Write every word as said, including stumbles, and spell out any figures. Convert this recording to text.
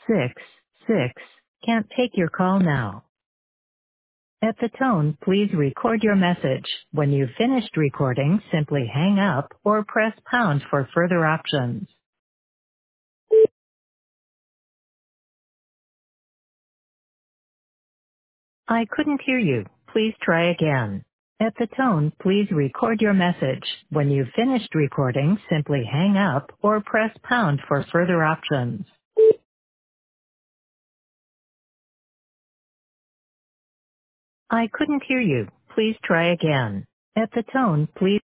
six six can't take your call now. At the tone, please record your message. When you've finished recording, simply hang up or press pound for further options. I couldn't hear you. Please try again. At the tone, please record your message. When you've finished recording, simply hang up or press pound for further options. I couldn't hear you. Please try again. At the tone, please